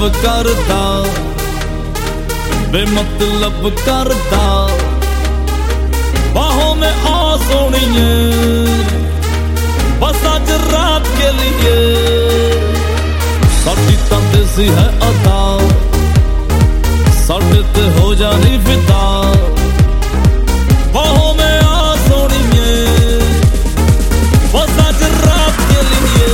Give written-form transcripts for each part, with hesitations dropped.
करदा, बेमतलब करदा। बाहों में आ सोनिए बस आज रात के लिए, साडी तां देसी है अदा, साडे ते हो जानी फिदा। बाहों में आ सोनिए बस आज रात के लिए।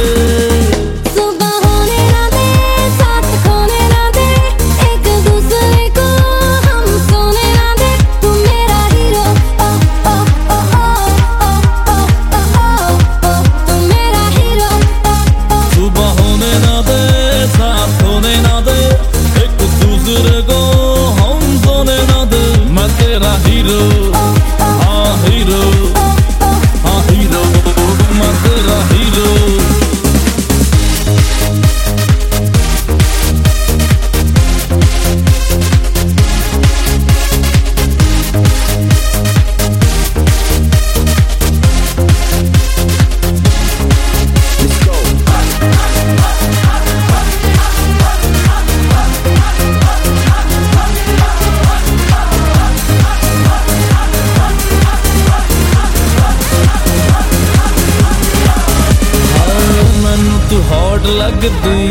हॉट लगदी,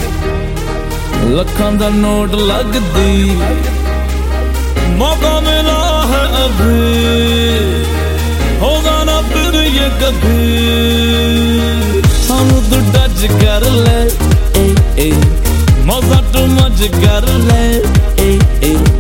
लखां दा नोट लगदी, मौका मिला है अभी, होगा ना फिर ये कभी। सानू तू टच कर ले, मौजा तू मज कर ले।